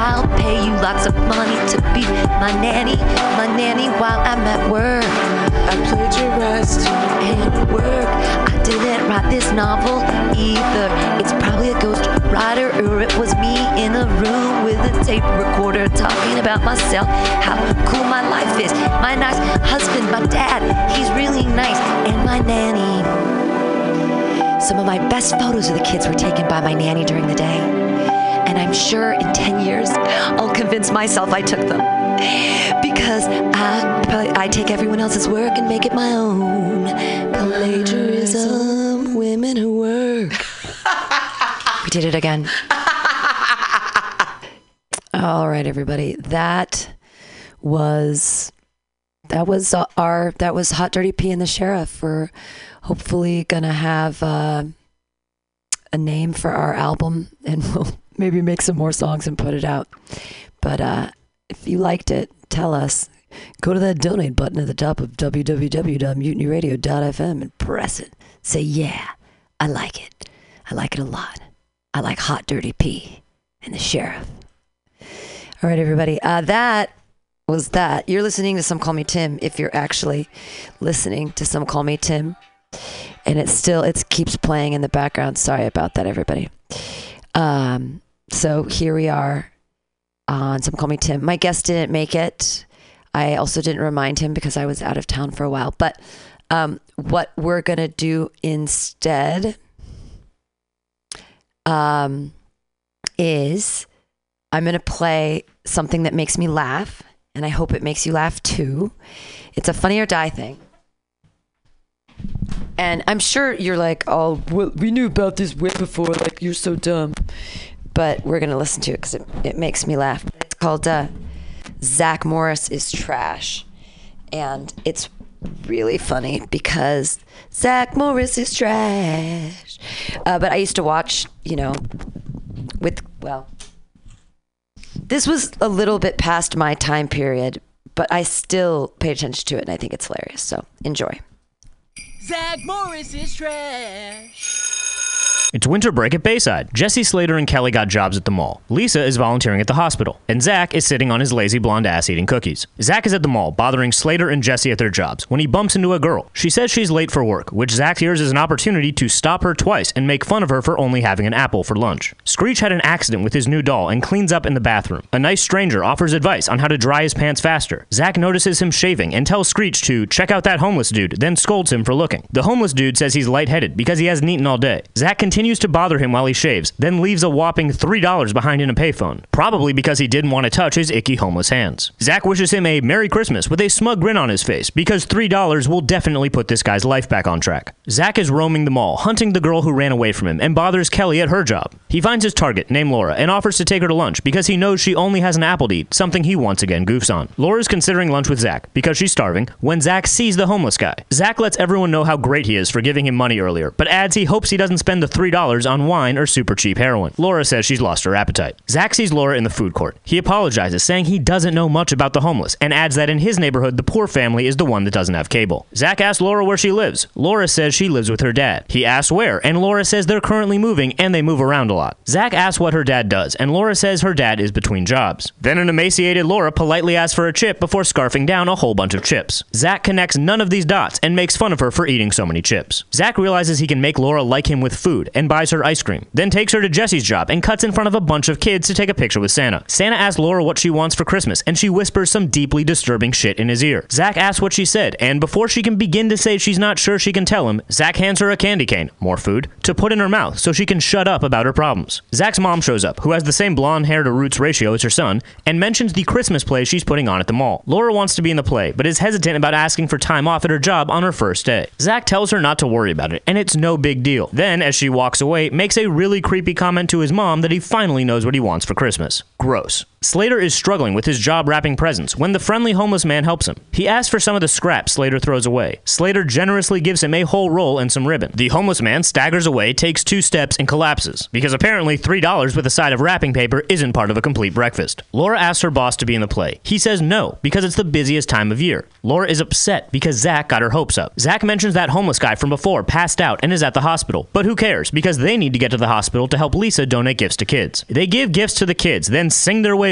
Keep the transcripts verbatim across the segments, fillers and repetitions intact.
I'll pay you lots of money to be my nanny, my nanny while I'm at work. I plagiarized and work. I didn't write this novel either. It's probably a ghost writer, or it was me in a room with a tape recorder talking about myself, how cool my life is, my nice husband, my dad, he's really nice, and my nanny. Some of my best photos of the kids were taken by my nanny during the day, and I'm sure in ten years I'll convince myself I took them, because I, I take everyone else's work and make it my own. Plagiarism, women who work. We did it again. All right, everybody. That was that was our that was Hot Dirty P and the Sheriff. We're hopefully gonna have uh, a name for our album, and we'll maybe make some more songs and put it out. But uh, if you liked it, tell us. Go to that donate button at the top of w w w dot mutiny radio dot f m and press it. Say, yeah, I like it. I like it a lot. I like Hot Dirty P and the Sheriff. All right, everybody. Uh, that was that. You're listening to Some Call Me Tim, if you're actually listening to Some Call Me Tim. And it still, it keeps playing in the background. Sorry about that, everybody. Um, so here we are on Some Call Me Tim. My guest didn't make it. I also didn't remind him because I was out of town for a while. But um, what we're going to do instead um, is I'm going to play something that makes me laugh, and I hope it makes you laugh too. It's a Funny or Die thing. And I'm sure you're like, oh, well, we knew about this way before. Like, you're so dumb. But we're going to listen to it because it, it makes me laugh. It's called uh, Zach Morris is Trash. And it's really funny because Zach Morris is trash. Uh, but I used to watch, you know, with, well, this was a little bit past my time period, but I still pay attention to it, and I think it's hilarious. So enjoy. Zach Morris is trash. It's winter break at Bayside. Jesse, Slater, and Kelly got jobs at the mall. Lisa is volunteering at the hospital. And Zach is sitting on his lazy blonde ass eating cookies. Zach is at the mall, bothering Slater and Jesse at their jobs, when he bumps into a girl. She says she's late for work, which Zach hears as an opportunity to stop her twice and make fun of her for only having an apple for lunch. Screech had an accident with his new doll and cleans up in the bathroom. A nice stranger offers advice on how to dry his pants faster. Zach notices him shaving and tells Screech to check out that homeless dude, then scolds him for looking. The homeless dude says he's lightheaded because he hasn't eaten all day. Zach continues to bother him while he shaves, then leaves a whopping three dollars behind in a payphone, probably because he didn't want to touch his icky homeless hands. Zach wishes him a Merry Christmas with a smug grin on his face, because three dollars will definitely put this guy's life back on track. Zach is roaming the mall, hunting the girl who ran away from him, and bothers Kelly at her job. He finds his target, named Laura, and offers to take her to lunch because he knows she only has an apple to eat, something he once again goofs on. Laura's considering lunch with Zach, because she's starving, when Zach sees the homeless guy. Zach lets everyone know how great he is for giving him money earlier, but adds he hopes he doesn't spend the three dollars on wine or super cheap heroin. Laura says she's lost her appetite. Zach sees Laura in the food court. He apologizes, saying he doesn't know much about the homeless, and adds that in his neighborhood, the poor family is the one that doesn't have cable. Zach asks Laura where she lives. Laura says she lives with her dad. He asks where, and Laura says they're currently moving, and they move around a lot. Zach asks what her dad does, and Laura says her dad is between jobs. Then an emaciated Laura politely asks for a chip before scarfing down a whole bunch of chips. Zach connects none of these dots and makes fun of her for eating so many chips. Zach realizes he can make Laura like him with food, and buys her ice cream. Then takes her to Jesse's job and cuts in front of a bunch of kids to take a picture with Santa. Santa asks Laura what she wants for Christmas, and she whispers some deeply disturbing shit in his ear. Zach asks what she said, and before she can begin to say she's not sure she can tell him, Zach hands her a candy cane, more food, to put in her mouth so she can shut up about her problems. Zach's mom shows up, who has the same blonde hair to roots ratio as her son, and mentions the Christmas play she's putting on at the mall. Laura wants to be in the play, but is hesitant about asking for time off at her job on her first day. Zach tells her not to worry about it, and it's no big deal. Then, as she walks away, makes a really creepy comment to his mom that he finally knows what he wants for Christmas. Gross. Slater is struggling with his job wrapping presents when the friendly homeless man helps him. He asks for some of the scraps Slater throws away. Slater generously gives him a whole roll and some ribbon. The homeless man staggers away, takes two steps, and collapses, because apparently three dollars with a side of wrapping paper isn't part of a complete breakfast. Laura asks her boss to be in the play. He says no, because it's the busiest time of year. Laura is upset because Zach got her hopes up. Zach mentions that homeless guy from before passed out and is at the hospital, but who cares, because they need to get to the hospital to help Lisa donate gifts to kids. They give gifts to the kids, then sing their way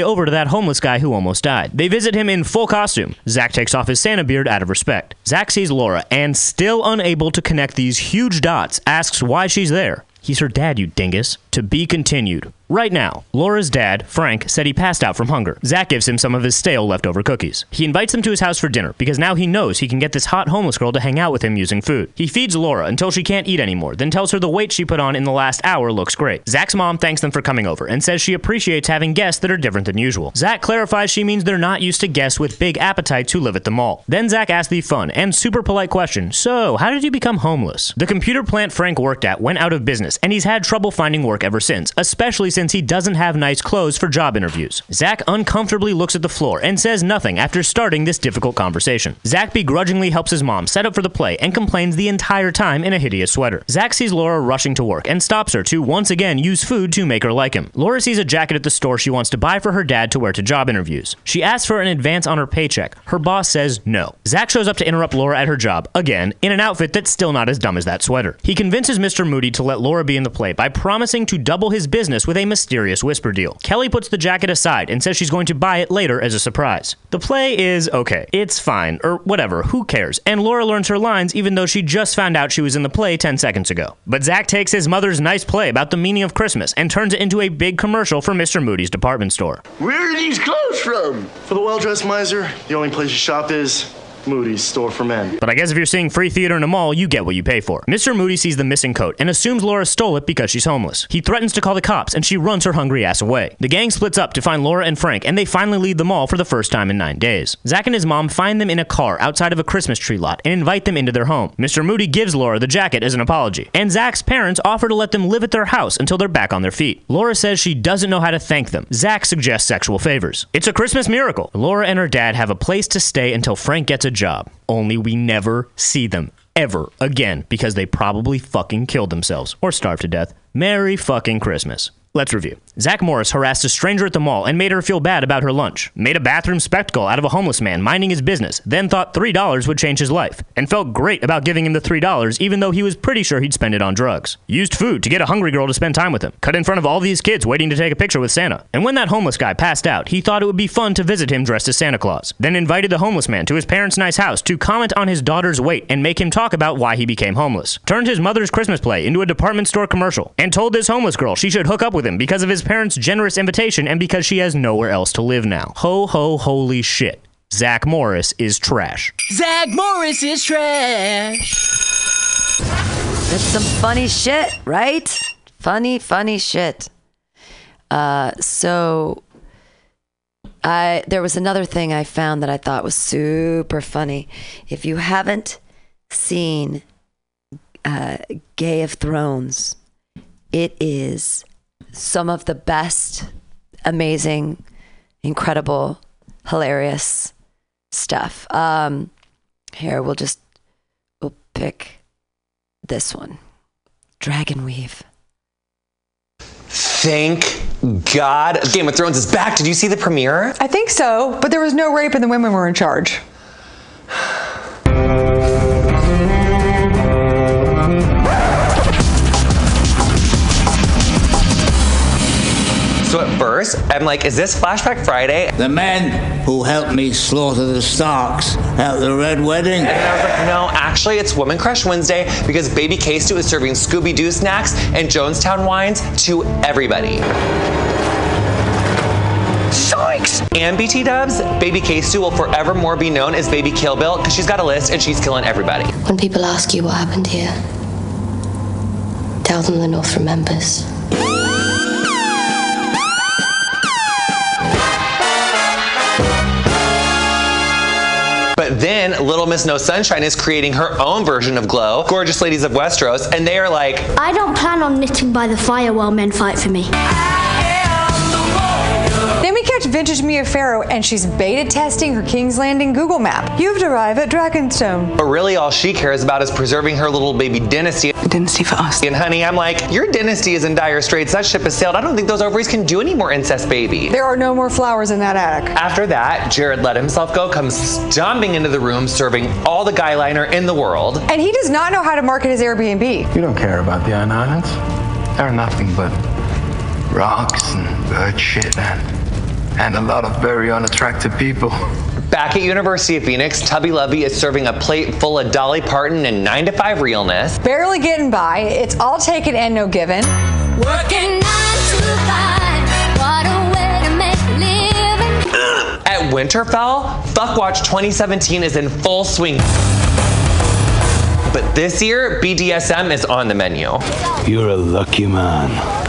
way over to that homeless guy who almost died. They visit him in full costume. Zach takes off his Santa beard out of respect. Zach sees Laura and, still unable to connect these huge dots, asks why she's there. He's her dad, you dingus. To be continued. Right now, Laura's dad, Frank, said he passed out from hunger. Zach gives him some of his stale leftover cookies. He invites them to his house for dinner because now he knows he can get this hot homeless girl to hang out with him using food. He feeds Laura until she can't eat anymore, then tells her the weight she put on in the last hour looks great. Zach's mom thanks them for coming over and says she appreciates having guests that are different than usual. Zach clarifies she means they're not used to guests with big appetites who live at the mall. Then Zach asks the fun and super polite question, so how did you become homeless? The computer plant Frank worked at went out of business and he's had trouble finding work ever since, especially since he doesn't have nice clothes for job interviews. Zach uncomfortably looks at the floor and says nothing after starting this difficult conversation. Zach begrudgingly helps his mom set up for the play and complains the entire time in a hideous sweater. Zach sees Laura rushing to work and stops her to once again use food to make her like him. Laura sees a jacket at the store she wants to buy for her dad to wear to job interviews. She asks for an advance on her paycheck. Her boss says no. Zach shows up to interrupt Laura at her job, again, in an outfit that's still not as dumb as that sweater. He convinces Mister Moody to let Laura be in the play by promising to double his business with a mysterious whisper deal. Kelly puts the jacket aside and says she's going to buy it later as a surprise. The play is okay. It's fine, or whatever, who cares? And Laura learns her lines even though she just found out she was in the play ten seconds ago. But Zach takes his mother's nice play about the meaning of Christmas and turns it into a big commercial for Mister Moody's department store. Where are these clothes from? For the well-dressed miser, the only place you shop is Moody's store for men. But I guess if you're seeing free theater in a mall, you get what you pay for. Mister Moody sees the missing coat and assumes Laura stole it because she's homeless. He threatens to call the cops and she runs her hungry ass away. The gang splits up to find Laura and Frank and they finally leave the mall for the first time in nine days. Zach and his mom find them in a car outside of a Christmas tree lot and invite them into their home. Mister Moody gives Laura the jacket as an apology. And Zach's parents offer to let them live at their house until they're back on their feet. Laura says she doesn't know how to thank them. Zach suggests sexual favors. It's a Christmas miracle. Laura and her dad have a place to stay until Frank gets a job. Only we never see them ever again because they probably fucking killed themselves or starved to death. Merry fucking Christmas. Let's review. Zach Morris harassed a stranger at the mall and made her feel bad about her lunch. Made a bathroom spectacle out of a homeless man minding his business, then thought three dollars would change his life, and felt great about giving him the three dollars even though he was pretty sure he'd spend it on drugs. Used food to get a hungry girl to spend time with him. Cut in front of all these kids waiting to take a picture with Santa. And when that homeless guy passed out, he thought it would be fun to visit him dressed as Santa Claus. Then invited the homeless man to his parents' nice house to comment on his daughter's weight and make him talk about why he became homeless. Turned his mother's Christmas play into a department store commercial and told this homeless girl she should hook up with him because of his parents' generous invitation and because she has nowhere else to live now. Ho ho holy shit. Zach Morris is trash. Zach Morris is trash. That's some funny shit, right? Funny, funny shit. Uh, so I there was another thing I found that I thought was super funny. If you haven't seen uh, Game of Thrones, it is some of the best, amazing, incredible, hilarious stuff. Um, here, we'll just, we'll pick this one. Dragonweave. Thank God Game of Thrones is back. Did you see the premiere? I think so, but there was no rape and the women were in charge. So at first, I'm like, is this Flashback Friday? The men who helped me slaughter the Starks at the Red Wedding. And then I was like, no, actually it's Woman Crush Wednesday because Baby K-Stu is serving Scooby-Doo snacks and Jonestown wines to everybody. Yikes! And B T Dubs, Baby K-Stu will forevermore be known as Baby Kill Bill because she's got a list and she's killing everybody. When people ask you what happened here, tell them the North remembers. But then Little Miss No Sunshine is creating her own version of Glow, Gorgeous Ladies of Westeros, and they are like, I don't plan on knitting by the fire while men fight for me. Then we catch vintage Mia Farrow and she's beta testing her King's Landing Google map. You've arrived at Dragonstone. but really all she cares about is preserving her little baby dynasty. A dynasty for us. And honey, I'm like, your dynasty is in dire straits. That ship has sailed. I don't think those ovaries can do any more incest, baby. There are no more flowers in that attic. After that, Jared let himself go, comes stomping into the room, serving all the guy liner in the world. And he does not know how to market his Airbnb. You don't care about the Iron Islands. They're nothing but rocks and bird shit and and a lot of very unattractive people. Back at University of Phoenix, Tubby Lovey is serving a plate full of Dolly Parton and nine to five realness. Barely getting by. It's all taken and no given. Working nine to five. What a way to make a living. At Winterfell, Fuckwatch twenty seventeen is in full swing. But this year, B D S M is on the menu. You're a lucky man.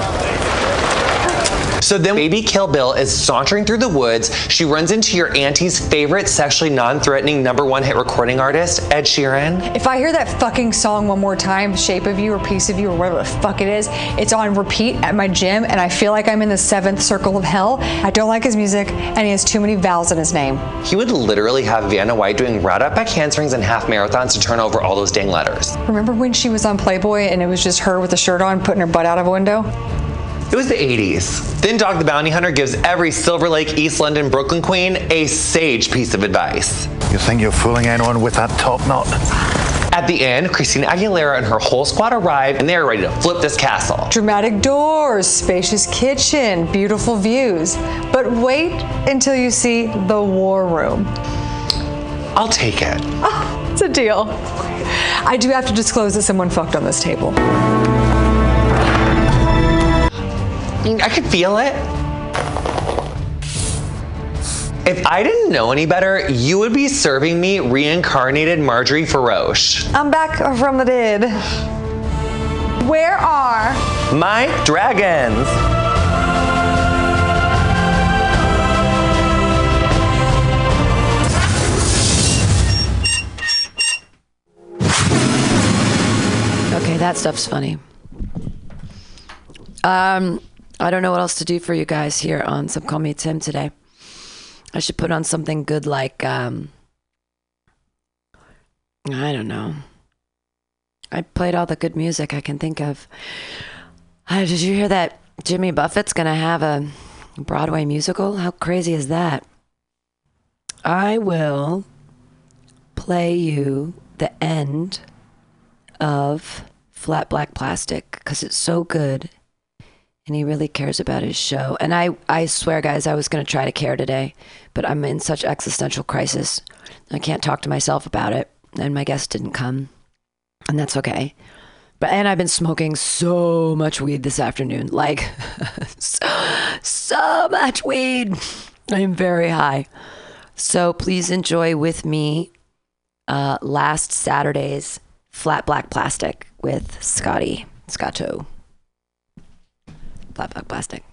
So then Baby Kill Bill is sauntering through the woods. She runs into your auntie's favorite sexually non-threatening number one hit recording artist, Ed Sheeran. If I hear that fucking song one more time, Shape of You or Piece of You or whatever the fuck it is, it's on repeat at my gym and I feel like I'm in the seventh circle of hell. I don't like his music and he has too many vowels in his name. He would literally have Vanna White doing route up back handsprings and half marathons to turn over all those dang letters. Remember when she was on Playboy and it was just her with a shirt on putting her butt out of a window? It was the eighties. Then Dog the Bounty Hunter gives every Silver Lake, East London, Brooklyn queen a sage piece of advice. You think you're fooling anyone with that top knot? At the end, Christina Aguilera and her whole squad arrive and they are ready to flip this castle. Dramatic doors, spacious kitchen, beautiful views. But wait until you see the war room. I'll take it. Oh, it's a deal. I do have to disclose that someone fucked on this table. I could feel it. If I didn't know any better, you would be serving me reincarnated Marjorie Faroche. I'm back from the dead. Where are my dragons? Okay, that stuff's funny. Um, I don't know what else to do for you guys here on Some Call Me Tim today. I should put on something good like, um, I don't know. I played all the good music I can think of. Uh, did you hear that Jimmy Buffett's going to have a Broadway musical? How crazy is that? I will play you the end of Flat Black Plastic because it's so good. And he really cares about his show. And I, I swear, guys, I was going to try to care today, but I'm in such existential crisis. I can't talk to myself about it. And my guest didn't come. And that's okay. But and I've been smoking so much weed this afternoon. Like, so, so much weed. I'm very high. So please enjoy with me uh, last Saturday's Flat Black Plastic with Scotty Scotto. Flat Black Plastic.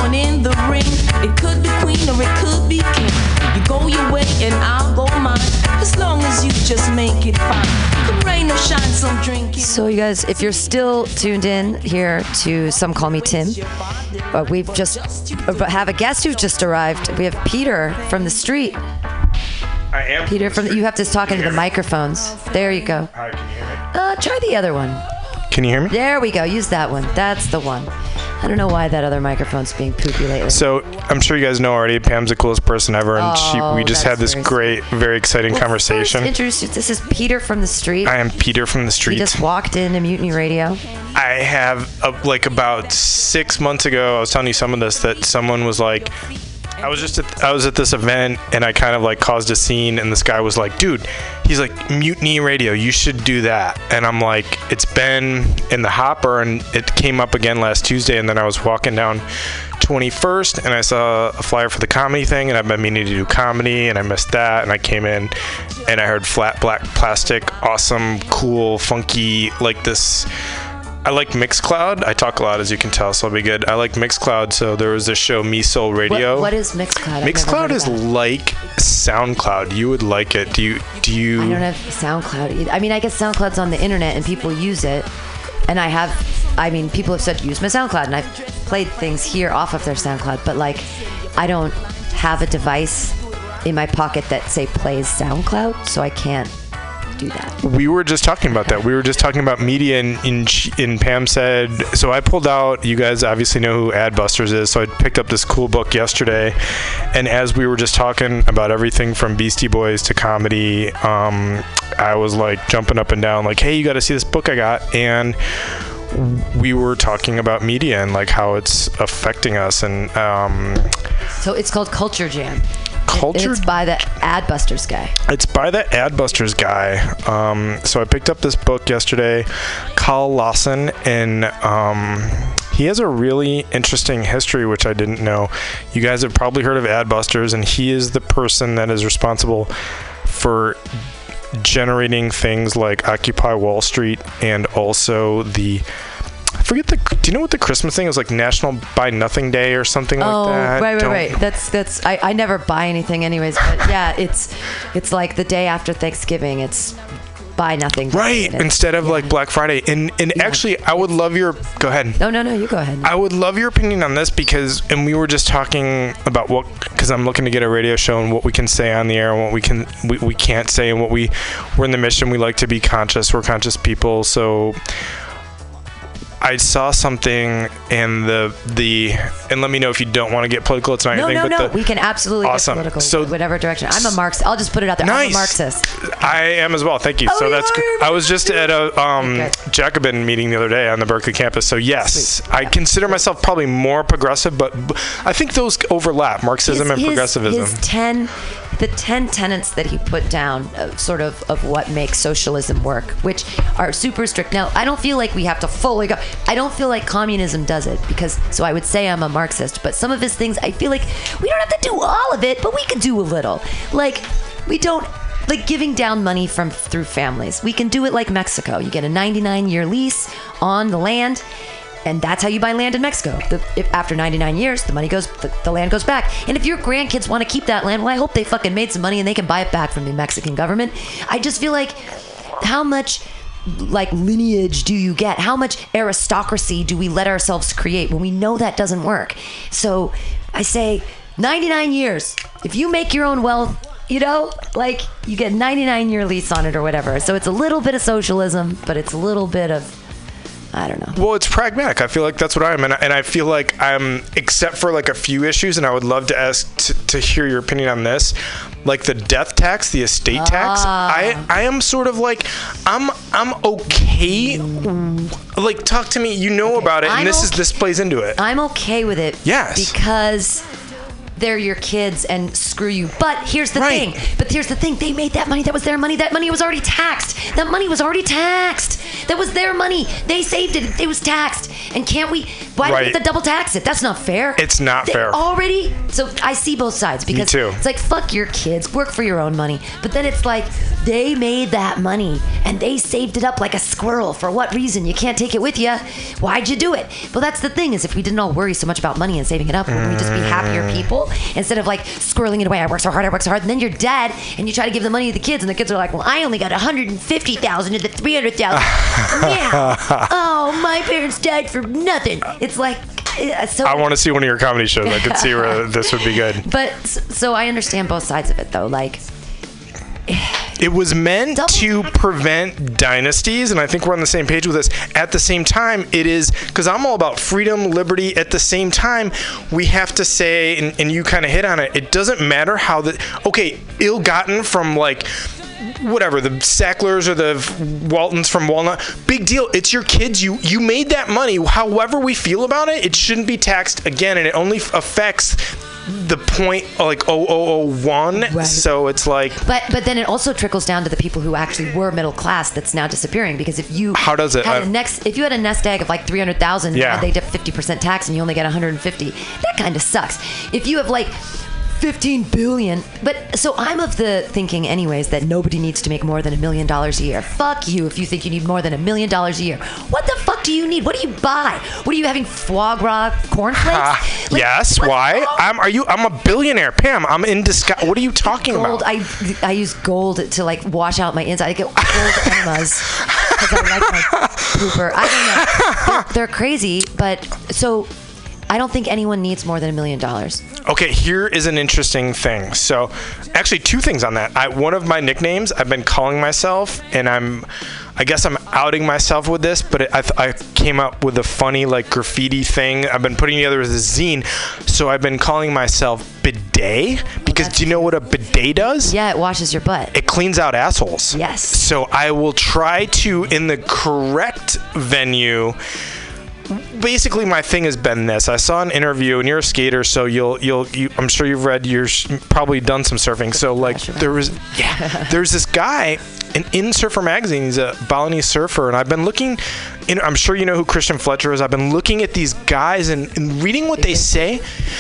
on in the ring. It could be queen or it could be king. You go your way and I'll go mine. As long as you just make it fine. Come rain or shine, some drinking. So you guys, if you're still tuned in here to Some Call Me Tim, uh, we've just uh, have a guest who's just arrived. We have Peter from the street. I am. Peter from the, you have to talk into the microphones. There you go. Hi, can you hear me? Uh, try the other one. Can you hear me? There we go. Use that one. That's the one. I don't know why that other microphone's being poopy lately. So I'm sure you guys know already. Pam's the coolest person ever, and Oh, she, we just that's had this very great, very exciting Well, conversation. First, introduce you. This is Peter from the street. I am Peter from the He street. just walked into Mutiny Radio. I have uh, like about six months ago. I was telling you some of this that someone was like. I was just at, I was at this event and I kind of like caused a scene, and this guy was like, dude, he's like, Mutiny Radio, you should do that. And I'm like, it's been in the hopper, and it came up again last Tuesday, and then I was walking down twenty-first and I saw a flyer for the comedy thing, and I've been meaning to do comedy, and I missed that, and I came in and I heard Flat Black Plastic, awesome, cool, funky, like this. I like Mixcloud. I talk a lot, as you can tell, so I'll be good. I like Mixcloud, so there was this show, Me Soul Radio. What, what is Mixcloud? I've never Mixcloud heard of is that. like SoundCloud. You would like it. Do you? Do you? I don't have SoundCloud either. I mean, I guess SoundCloud's on the internet and people use it. And I have, I mean, people have said use my SoundCloud, and I've played things here off of their SoundCloud. But like, I don't have a device in my pocket that say plays SoundCloud, so I can't do that. We were just talking about that. We were just talking about media, and in, in Pam said, so I pulled out, you guys obviously know who Adbusters is, so I picked up this cool book yesterday, and as we were just talking about everything from Beastie Boys to comedy, um, I was like jumping up and down like, hey, you got to see this book I got, and we were talking about media and like how it's affecting us, and um, So it's called Culture Jam. Culture. It's by the Adbusters guy. It's by the Adbusters guy. Um, so I picked up this book yesterday, Carl Lawson, and um, he has a really interesting history, which I didn't know. You guys have probably heard of Adbusters, and he is the person that is responsible for generating things like Occupy Wall Street, and also the I forget the. Do you know what the Christmas thing is, like National Buy Nothing Day or something Oh, like that? right, right, Don't- right. That's that's. I, I never buy anything, anyways. But yeah, it's it's like the day after Thanksgiving. It's buy nothing. day, Right, and it's- instead of yeah. like Black Friday. And and Yeah. actually, I would love your. Go ahead. No, no, no. You go ahead. I would love your opinion on this, because, and we were just talking about what, because I'm looking to get a radio show and what we can say on the air and what we can we, we can't say, and what we we're in the mission. We like to be conscious. We're conscious people. So I saw something, and the the and let me know if you don't want to get political. It's not No, anything. no, but no. the, We can absolutely Awesome. get political. So- whatever direction. I'm a Marxist. I'll just put it out there. I'm a Nice. Marxist. I am as well. Thank you. Oh, so you that's are? good. I was just at a um, Okay. Jacobin meeting the other day on the Berkeley campus. So yes, Sweet. I Yeah. consider myself probably more progressive, but b- I think those overlap, Marxism His- and his- progressivism. His ten, the ten tenets that he put down, uh, sort of of what makes socialism work, which are super strict. Now, I don't feel like we have to fully go. I don't feel like communism does it, because so I would say I'm a Marxist, but some of his things, I feel like we don't have to do all of it, but we can do a little. Like we don't. Like giving down money from through families. We can do it like Mexico. You get a ninety-nine year lease on the land, and that's how you buy land in Mexico. The, if after ninety-nine years, the money goes, the, the land goes back. And if your grandkids want to keep that land, well, I hope they fucking made some money and they can buy it back from the Mexican government. I just feel like, how much like lineage do you get? How much aristocracy do we let ourselves create when we know that doesn't work? So I say ninety-nine years. If you make your own wealth, you know, like you get ninety-nine year lease on it or whatever. So it's a little bit of socialism, but it's a little bit of, I don't know. Well, it's pragmatic. I feel like that's what I am, and I, and I feel like I'm, except for like a few issues, and I would love to ask to, to hear your opinion on this, like the death tax, the estate tax. Ah. I I am sort of like I'm I'm okay. Like talk to me. You know Okay. about it, and I'm this is okay- this plays into it. I'm okay with it. Yes. Because they're your kids and screw you. But here's the Right. thing. But here's the thing. They made that money. That was their money. That money was already taxed. That money was already taxed. That was their money. They saved it. It was taxed. And can't we? Why do Right. we have to double tax it? That's not fair. It's not They fair. Already, so I see both sides because too. it's like, fuck your kids, work for your own money. But then it's like, they made that money and they saved it up like a squirrel. For what reason? You can't take it with you. Why'd you do it? Well, that's the thing is if we didn't all worry so much about money and saving it up, wouldn't we just be happier people instead of like squirreling it away? I work so hard, I work so hard. And then you're dead and you try to give the money to the kids and the kids are like, well, I only got one hundred fifty thousand of the three hundred thousand. Yeah. Oh, my parents died for nothing. It's like, uh, so. I want to see one of your comedy shows. I could see where this would be good. But so I understand both sides of it though. Like, it was meant to prevent dynasties, and I think we're on the same page with this. At the same time, it is, because I'm all about freedom, liberty. At the same time, we have to say, and, and you kind of hit on it, it doesn't matter how the, okay, ill-gotten from like, whatever, the Sacklers or the Waltons from Walnut, big deal. It's your kids. You you made that money. However we feel about it, it shouldn't be taxed again, and it only f- affects the point like oh oh oh one. Right. So it's like, but but then it also trickles down to the people who actually were middle class that's now disappearing because if you how does it had uh, a next if you had a nest egg of like three hundred thousand yeah. and they did fifty percent tax and you only get one hundred fifty, that kind of sucks. If you have like fifteen billion, but so I'm of the thinking anyways that nobody needs to make more than a million dollars a year. Fuck you if you think you need more than a million dollars a year. What the fuck do you need? What do you buy? What are you having, foie gras cornflakes? Uh, Like, yes. Why? I'm. Are you? I'm a billionaire, Pam. I'm in disguise. What are you talking gold, about? I I use gold to like wash out my inside. I get gold enemas because I like my pooper. I don't know. They're, they're crazy, but so I don't think anyone needs more than a million dollars. Okay, here is an interesting thing. So, actually, two things on that. I, one of my nicknames I've been calling myself, and I'm, I guess I'm outing myself with this, but it, I, I came up with a funny like graffiti thing. I've been putting together as a zine, so I've been calling myself Bidet because do you know what a bidet does? Yeah, it washes your butt. It cleans out assholes. Yes. So I will try to, in the correct venue. Basically, my thing has been this. I saw an interview, and you're a skater, so you'll, you'll, you, I'm sure you've read, you're probably done some surfing. So, like, there was, yeah, there's this guy, and in Surfer Magazine, he's a Balinese surfer, and I've been looking, in, I'm sure you know who Christian Fletcher is. I've been looking at these guys and, and reading what they say,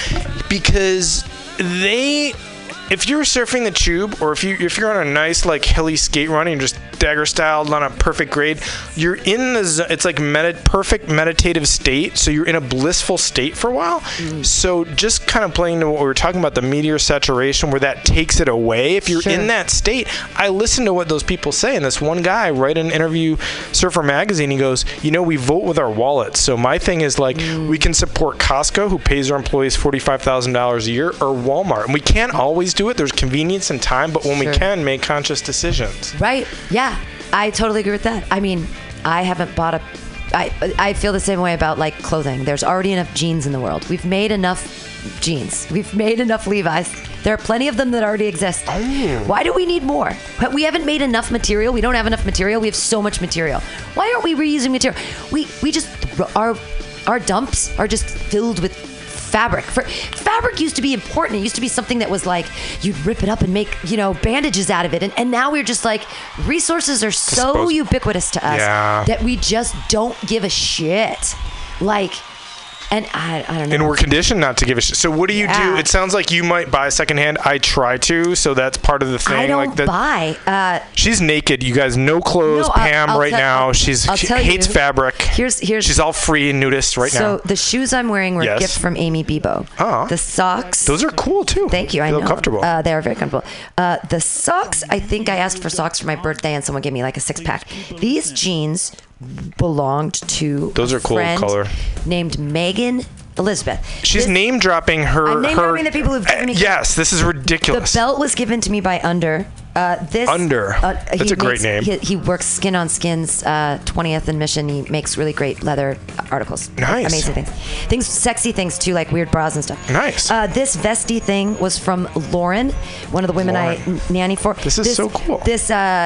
because they, if you're surfing the tube, or if you if you're on a nice like hilly skate run and you're just dagger styled on a perfect grade, you're in the zo- it's like med- perfect meditative state, so you're in a blissful state for a while. Mm. So just kind of playing to what we were talking about, the meteor saturation, where that takes it away. If you're Sure. in that state, I listen to what those people say, and this one guy write an interview, Surfer Magazine, he goes, you know, we vote with our wallets. So my thing is like, mm. we can support Costco, who pays their employees forty-five thousand dollars a year, or Walmart, and we can't always do it. There's convenience and time, but when Sure. we can, make conscious decisions. Right. Yeah. I totally agree with that. I mean, I haven't bought a... I, I feel the same way about, like, clothing. There's already enough jeans in the world. We've made enough jeans. We've made enough Levi's. There are plenty of them that already exist. Oh. Why do we need more? We haven't made enough material. We don't have enough material. We have so much material. Why aren't we reusing material? We we just... Our, our dumps are just filled with... fabric. For, fabric used to be important. It used to be something that was like, you'd rip it up and make, you know, bandages out of it. And, and now we're just like, resources are so Dispose- ubiquitous to us Yeah. that we just don't give a shit. Like, and I, I don't know. And we're conditioned not to give a shit. So what do you Yeah. do? It sounds like you might buy secondhand. I try to, so that's part of the thing. I don't like that. buy. Uh, She's naked. You guys, no clothes. No, I'll- Pam I'll right tell- now. I'll- She's I'll she tell hates you. fabric. Here's here's. She's all free and nudist right so now. the shoes I'm wearing were Yes. a gift from Amy Bebo. Oh. The socks. Those are cool too. Thank you. I They know. look comfortable. Uh, they are very comfortable. Uh, the socks. I think I asked for socks for my birthday, and someone gave me like a six pack. These jeans belonged to Those a are cool friend color. named Megan Elizabeth. She's This- name dropping her. I'm name her dropping the people who've given me- Uh, yes, this is The ridiculous. belt was given to me by Under. Uh, this Under. Uh, That's he a great makes- name. He, he works Skin on Skin's uh, twentieth and Mission. He makes really great leather articles. Nice. Amazing things. Things, sexy things too, like weird bras and stuff. Nice. Uh, this vesty thing was from Lauren, one of the women I Lauren. n- nanny for. This is so cool. This uh,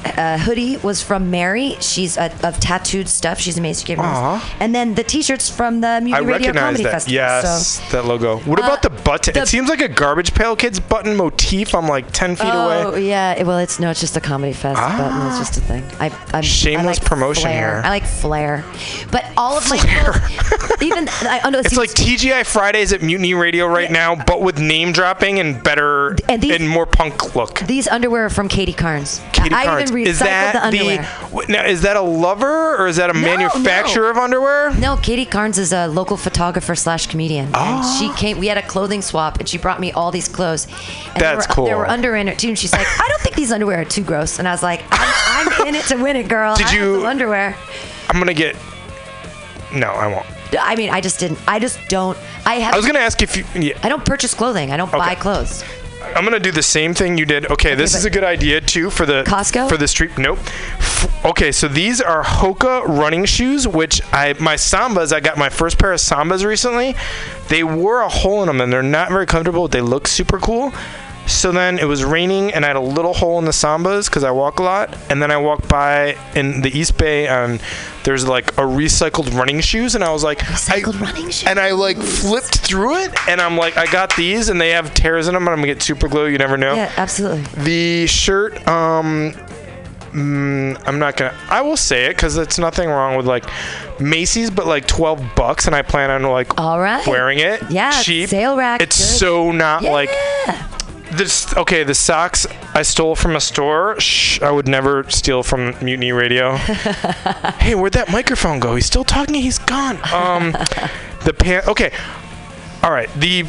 uh, hoodie was from Mary. She's uh, of tattooed stuff. She's amazing. She gave me this. And then the T-shirts from the I Mutiny Radio recognize Comedy that. Festival. Yes, So, that logo. What Uh, about the button? the- It seems like a Garbage Pail Kids button motif. I'm like ten feet oh away. yeah. It- Well, it's no, it's just a comedy fest button. It's just a thing. I, I'm Shameless I like promotion flair. here. I like flair, but all of my clothes, even I under It's like T G I Fridays at Mutiny Radio right now, but with name dropping and better And and, these- more punk look. these underwear are from Katie Carnes. Katie I Carnes. even recycled Is that the underwear. wait, now is that a lover or is that a manufacturer no. of underwear? No, Katie Carnes is a local photographer slash comedian, and Oh. she came. We had a clothing swap, and she brought me all these clothes. And That's there were, cool. There were underwear in it too, and she's like, "I don't think these underwear are too gross." And I was like, "I'm, I'm in it to win it, girl. Did I you- have some underwear?" I'm gonna get. No, I won't. I mean, I just didn't. I just don't. I have. I was gonna ask if you. Yeah. I don't purchase clothing. I don't buy clothes. I'm gonna do the same thing you did. Okay, this but- is a good idea too for the Costco? for the street. Nope. F- Okay, so these are Hoka running shoes, which I my Sambas. I got my first pair of Sambas recently. They wore a hole in them, and they're not very comfortable. They look super cool. So then it was raining, and I had a little hole in the Sambas because I walk a lot. And then I walked by in the East Bay, and there's like a recycled running shoes, and I was like, Recycled I, running shoes. and I like flipped through it, and I'm like, I got these, and they have tears in them, and I'm gonna get super glue. You never know. Yeah, absolutely. The shirt, um, mm, I'm not gonna. I will say it because it's nothing wrong with like Macy's, but like twelve bucks, and I plan on like All right. wearing it. Yeah, cheap. sale rack, It's good. so not Yeah. like this. Okay, the socks I stole from a store. Shh, I would never steal from Mutiny Radio. Hey, where'd that microphone go? He's still talking. He's gone. Um, the pant. Okay, all right. The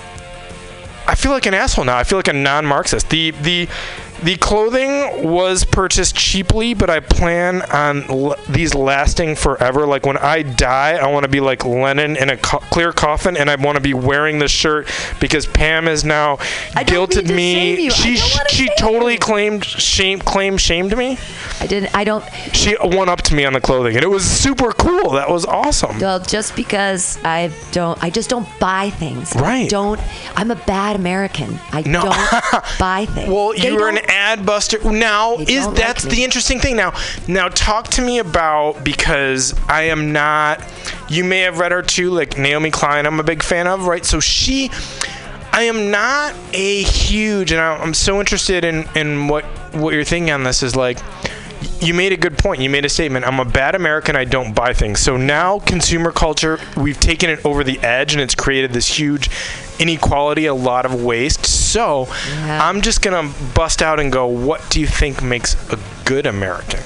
I feel like an asshole now. I feel like a non-Marxist. The the the clothing was purchased cheaply, but I plan on l- these lasting forever. Like when I die, I want to be like Lenin in a co- clear coffin, and I want to be wearing this shirt because Pam has now I don't guilted mean to me. shame you. I She don't wanna she shame totally you. claimed shame claimed shamed me. I didn't. I don't. She won up to me on the clothing, and it was super cool. That was awesome. Well, just because I don't, I just don't buy things. I Right. don't. I'm a bad American. I No. don't buy things. Well, They you're an don't- ad buster. Now, They is don't that's like me. the interesting thing. Now, now talk to me about, because I am not. You may have read her too, like Naomi Klein. I'm a big fan of, right? So she. I am not a huge, and I- I'm so interested in in what what you're thinking on this is like. You made a good point. You made a statement. I'm a bad American. I don't buy things. So now consumer culture, we've taken it over the edge, and it's created this huge inequality, a lot of waste. So Yeah. I'm just going to bust out and go, what do you think makes a good American?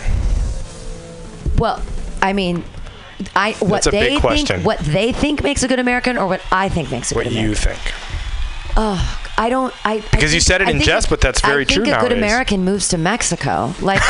Well, I mean, I what That's a they big question. think, what they think makes a good American, or what I think makes a What good you American. think? Oh, I don't. I I Because you think- said it I in think jest, but that's very I think true a good nowadays. American moves to Mexico. Like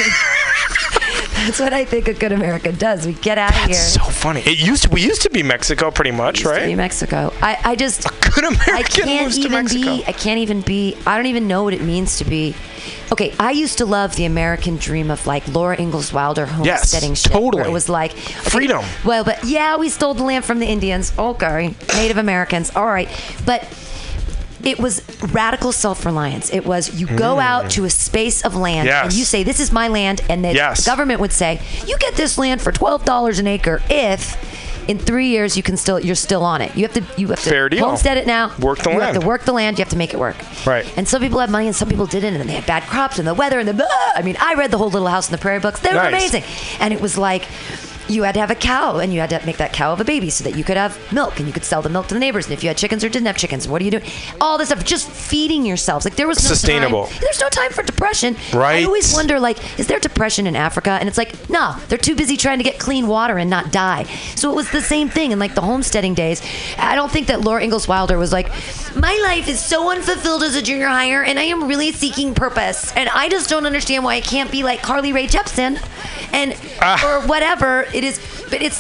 that's what I think a good American does. We get out of here. That's so funny. It used to, we used to be Mexico pretty much, Used to be right? Mexico. I, I just Good American I can't moves to even Mexico. be I can't even be I don't even know what it means to be. Okay, I used to love the American dream of like Laura Ingalls Wilder homesteading shit. where totally. It was like okay, Freedom. Well, but yeah, we stole the land from the Indians. Okay, Native Americans. All right, but it was radical self-reliance. It was you go out to a space of land and Yes. you say, "This is my land," and then Yes. the government would say, "You get this land for twelve dollars an acre if." In three years, you can still you're still on it. You have to you have to Fair deal. homestead it now. Work the you land. have to work the land. You have to make it work. Right. And some people have money, and some people didn't, and then they had bad crops and the weather and the. Blah. I mean, I read the whole Little House on the Prairie books. They were Nice. amazing, and it was like. You had to have a cow, and you had to make that cow have a baby so that you could have milk, and you could sell the milk to the neighbors. And if you had chickens or didn't have chickens, what are you doing? All this stuff, just feeding yourselves. Like there was no Sustainable. time. There's no time for depression. Right. I always wonder, like, is there depression in Africa? And it's like, no, they're too busy trying to get clean water and not die. So it was the same thing in like the homesteading days. I don't think that Laura Ingalls Wilder was like, my life is so unfulfilled as a junior hire, and I am really seeking purpose, and I just don't understand why I can't be like Carly Rae Jepsen, and Ah. or whatever it is. But it's She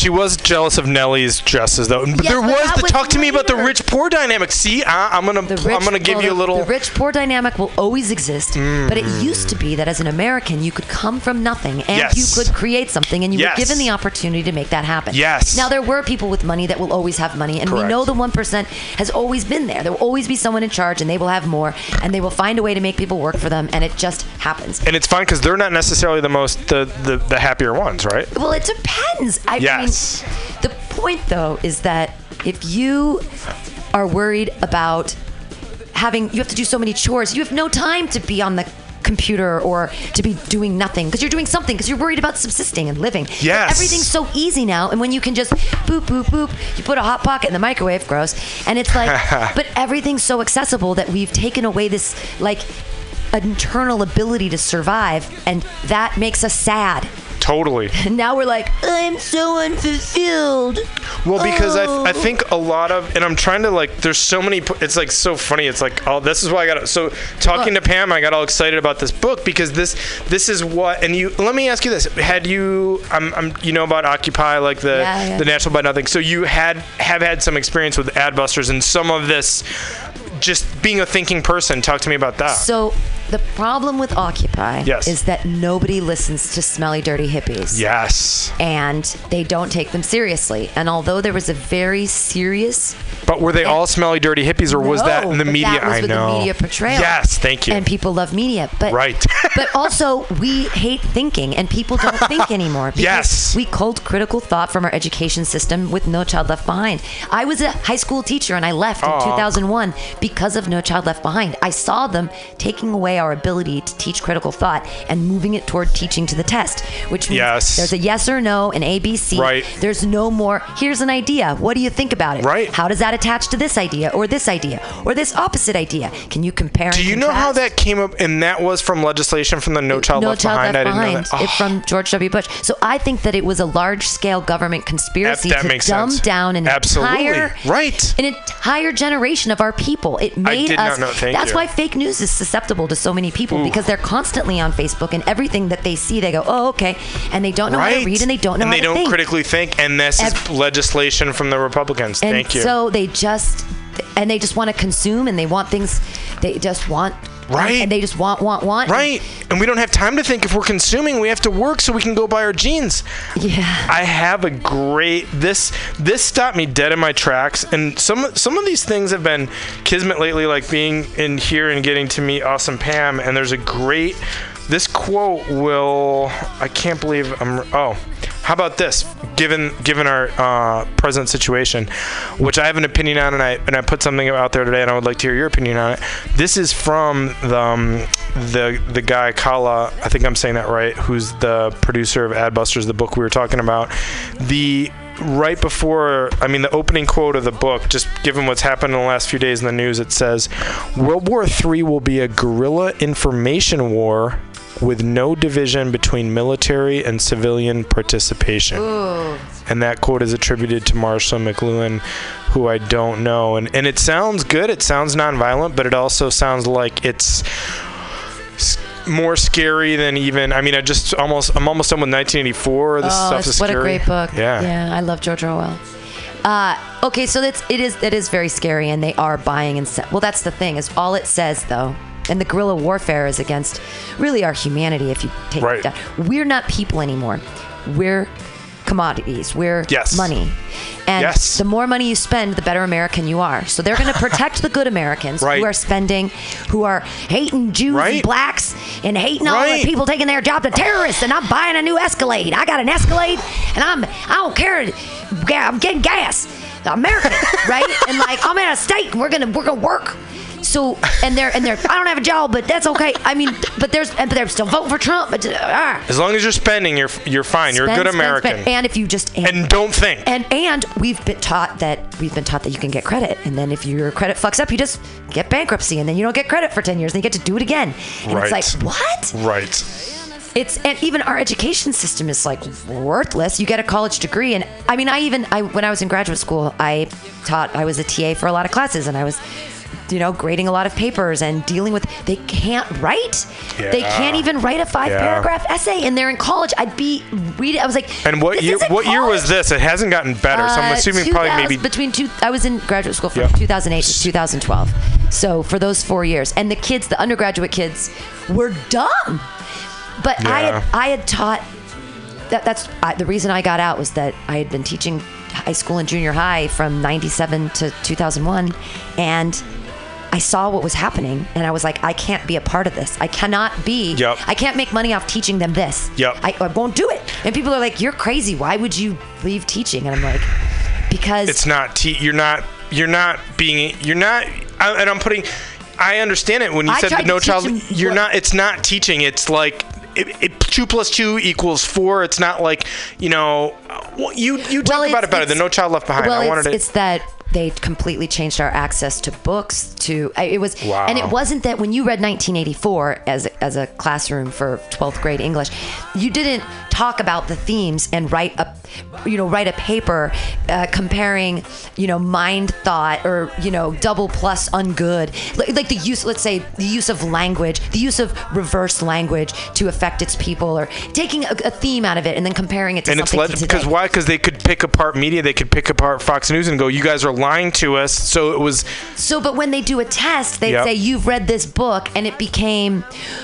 She was jealous of Nellie's dresses, though. But Yes, there but was that the was talk to me about the later. rich poor dynamic. See, I, I'm gonna The I'm rich- gonna give well, you a the- little. The rich poor dynamic will always exist, but it Mm. used to be that as an American, you could come from nothing and Yes. you could create something, and you Yes. were given the opportunity to make that happen. Yes. Now there were people with money that will always have money, and Correct. we know the one percent has always been there. There will always be someone in charge, and they will have more, and they will find a way to make people work for them, and it just happens. And it's fine because they're not necessarily the most the, the the happier ones, right? Well, it depends. I Yes. mean, the point though is that if you are worried about having, you have to do so many chores, you have no time to be on the computer or to be doing nothing because you're doing something because you're worried about subsisting and living. Yes. Everything's so easy now, and when you can just boop, boop, boop, you put a hot pocket in the microwave, gross, and it's like, but everything's so accessible that we've taken away this, like, internal ability to survive, and that makes us sad. Totally. And now we're like, I'm so unfulfilled. Well, because Oh. I, I think a lot of, and I'm trying to like, there's so many, it's like so funny. It's like, oh, this is why I got, so talking to Pam, I got all excited about this book because this, this is what, and you, let me ask you this. Had you, I'm, I'm you know about Occupy, like the, Yeah, yeah. the Natural by Nothing. So you had, have had some experience with Adbusters and some of this, just being a thinking person. Talk to me about that. So the problem with Occupy Yes. is that nobody listens to smelly, dirty hippies. Yes. And they don't take them seriously. And although there was a very serious... But were they all smelly, dirty hippies, or was No, that in the but media? that was I with know. the media portrayal. Yes, thank you. And people love media. But, Right. but also, we hate thinking, and people don't think anymore. Because Yes. we culled critical thought from our education system with No Child Left Behind. I was a high school teacher, and I left in Aw. two thousand one because of No Child Left Behind. I saw them taking away our ability to teach critical thought and moving it toward teaching to the test, which means Yes. there's a yes or no, an A, B, C. Right. There's no more, here's an idea. What do you think about it? Right. How does that attach to this idea or this idea or this opposite idea? Can you compare Do and you know how contrast? that came up? And that was from legislation from the No Child No Left Child Behind. Left I didn't Behind, know that. it Oh, from George W. Bush. So I think that it was a large-scale government conspiracy That- that to makes dumb sense. down an Absolutely. entire Right. an entire generation of our people. It made did not us. know. Thank that's you. why fake news is susceptible to so many people because they're constantly on Facebook, and everything that they see, they go, "Oh, okay," and they don't know how right. to read and they don't know and how they to don't think. critically think. And this is Ev- legislation from the Republicans. And Thank you. so they just and they just want to consume, and they want things. They just want. Right. And they just want, want, want. Right. And we don't have time to think. If we're consuming, we have to work so we can go buy our jeans. Yeah. I have a great this this stopped me dead in my tracks. And some some of these things have been kismet lately, like being in here and getting to meet Awesome Pam. And there's a great this quote will I can't believe I'm oh how about this? Given given our uh, present situation, which I have an opinion on, and I and I put something out there today, and I would like to hear your opinion on it. This is from the um, the the guy Kala, I think I'm saying that right, who's the producer of Adbusters, the book we were talking about. The right before, I mean, the opening quote of the book, just given what's happened in the last few days in the news, it says, "World War Three will be a guerrilla information war with no division between military and civilian participation." Ooh. And that quote is attributed to Marshall McLuhan, who I don't know. And and it sounds good. It sounds nonviolent, but it also sounds like it's s- more scary than even. I mean, I just almost. I'm almost done with nineteen eighty-four. This Oh, stuff it's- is what scary. a great book. Yeah. Yeah, I love George Orwell. Uh, okay, so that's it is it is very scary, and they are buying and se- well, that's the thing is all it says though. And the guerrilla warfare is against really our humanity if you take Right. it down. We're not people anymore. We're commodities. We're Yes. money. And Yes. the more money you spend, the better American you are. So they're going to protect the good Americans Right. who are spending, who are hating Jews Right. and blacks and hating all Right. the people taking their job to terrorists. And I'm buying a new Escalade. I got an Escalade, and I'm I don't care. Yeah, I'm getting gas. American, right? And like I'm in a state, and we're gonna we're gonna work. So and they're and they're I don't have a job, but that's okay. I mean, but there's but they're still voting for Trump. But uh, ah. As long as you're spending, you're you're fine. You're a Spend, good spend, American. spend. And if you just and, And don't think. and and we've been taught that we've been taught that you can get credit, and then if your credit fucks up, you just get bankruptcy, and then you don't get credit for ten years, and you get to do it again. And Right. it's like what? Right. It's and even our education system is like worthless. You get a college degree, and I mean, I even I when I was in graduate school, I taught. I was a T A for a lot of classes, and I was you know, grading a lot of papers and dealing with, they can't write. Yeah. They can't even write a five Yeah. paragraph essay, and they're in college. I'd be reading, I was like, And what this year? isn't What year was college. this? It hasn't gotten better, so I'm Uh, assuming two probably thousand maybe. between two. I was in graduate school from Yeah. two thousand eight to two thousand twelve. So for those four years, and the kids, the undergraduate kids, were dumb. But I Yeah. had I had taught. That, that's I, the reason I got out was that I had been teaching high school and junior high from ninety-seven to two thousand one, and I saw what was happening, and I was like, I can't be a part of this. I cannot be. Yep. I can't make money off teaching them this. Yep. I, I won't do it. And people are like, you're crazy. Why would you leave teaching? And I'm like, because It's not. Te- you're not. You're not being. You're not. I, and I'm putting. I understand it when you I said tried that to no teach child. him You're what- not. It's not teaching. It's like. It, it, two plus two equals four. It's not like, you know, well, you you talk Well, about it it's- better. The it's- No Child Left Behind. Well, I wanted it's, to. it's that they completely changed our access to books. To I- it was, Wow. and it wasn't that when you read nineteen eighty-four as a, as a classroom for twelfth grade English, you didn't talk about the themes and write a, you know, write a paper uh, comparing, you know, mind thought or you know double plus ungood, like, like the use, let's say the use of language, the use of reverse language to affect its people, or taking a, a theme out of it and then comparing it to and it's something led to because today. why? Because they could pick apart media. They could pick apart Fox News and go, "You guys are lying to us." So it was. So, but when they do a test, they Yep. say, you've read this book, and it became,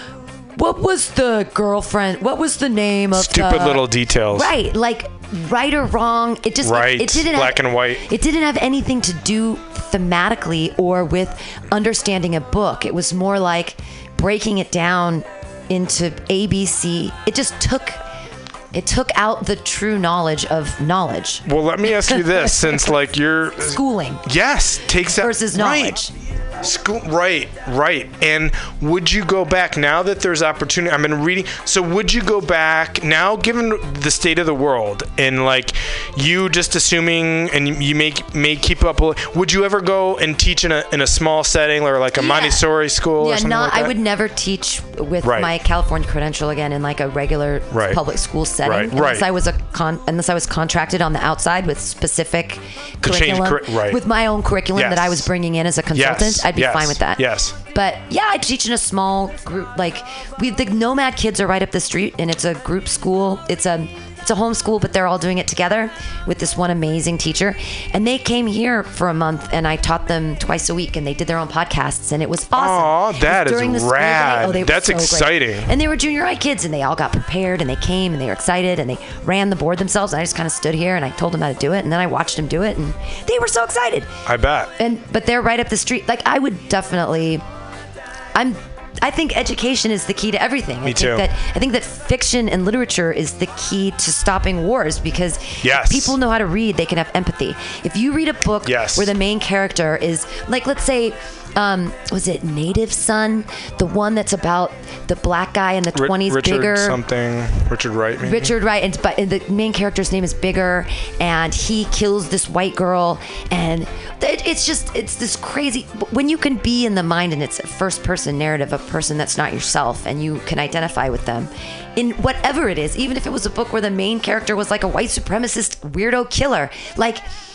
what was the girlfriend, what was the name of Stupid the- little details. Right, like, right or wrong, it just, Right, it, it didn't black have, and white. It didn't have anything to do thematically or with understanding a book. It was more like breaking it down into A B C. It just took, it took out the true knowledge of knowledge. Well, let me ask you this: since like you're Schooling. yes, takes that Versus right. knowledge. School, right, right. And would you go back now that there's opportunity? I've been reading. So would you go back now, given the state of the world, and like you just assuming, and you may may keep up? Would you ever go and teach in a in a small setting or like a Yeah. Montessori school or Yeah, something not. like that? I would never teach with Right. my California credential again in like a regular Right. public school setting, Right, unless right. I was a con, unless I was contracted on the outside with specific Could change curriculum, curri- right. with my own curriculum that I Yes. was bringing in as a consultant. Yes, I'd be yes, fine with that. yes. But yeah, I teach in a small group. Like we, the Nomad kids are right up the street, and it's a group school. It's a it's a homeschool, but they're all doing it together with this one amazing teacher. And they came here for a month, and I taught them twice a week, and they did their own podcasts, and it was awesome. Aw, It was that is during the school day. rad. Oh, they were That's so great. exciting. And they were junior high kids, and they all got prepared, and they came, and they were excited, and they ran the board themselves. And I just kind of stood here, and I told them how to do it, and then I watched them do it, and they were so excited. I bet. And but they're right up the street. Like I would definitely. I'm. I think education is the key to everything. I Me think too. That I think that fiction and literature is the key to stopping wars because Yes. if people know how to read, they can have empathy. If you read a book Yes. where the main character is like, let's say, um, was it Native Son, the one that's about the black guy in the Ri- twenties, Richard bigger. something. Richard Wright. Maybe? Richard Wright, and, but and the main character's name is Bigger, and he kills this white girl, and it, it's just it's this crazy. When you can be in the mind, and it's a first-person narrative, a person that's not yourself, and you can identify with them in whatever it is, even if it was a book where the main character was like a white supremacist weirdo killer, like.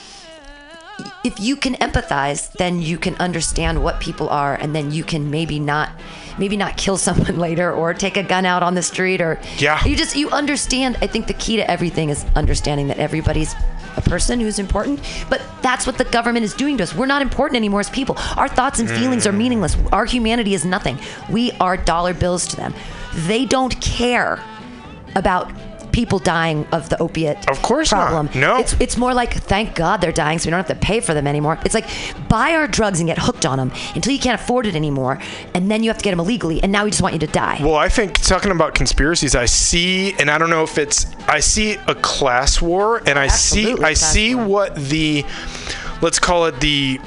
If you can empathize, then you can understand what people are, and then you can maybe not, maybe not kill someone later, or take a gun out on the street, or Yeah. you just you understand. I think the key to everything is understanding that everybody's a person who's important, but that's what the government is doing to us. We're not important anymore as people. Our thoughts and feelings are meaningless. Our humanity is nothing. We are dollar bills to them. They don't care about people dying of the opiate Of course not. problem. No. It's it's more like, thank God they're dying so we don't have to pay for them anymore. It's like, buy our drugs and get hooked on them until you can't afford it anymore, and then you have to get them illegally, and now we just want you to die. Well, I think talking about conspiracies, I see, and I don't know if it's, I see a class war, and I see, Absolutely, I class see war. what the, let's call it the,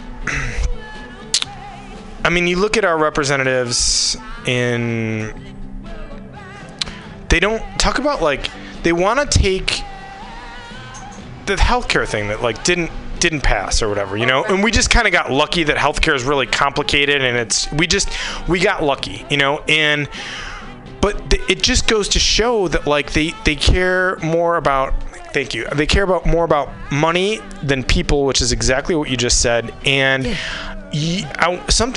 I mean, you look at our representatives in, they don't talk about like, they want to take the healthcare thing that like didn't didn't pass or whatever, you know, and we just kind of got lucky that healthcare is really complicated, and it's we just we got lucky, you know, and but th- it just goes to show that like they they care more about thank you they care about more about money than people, which is exactly what you just said, and Ye- I, something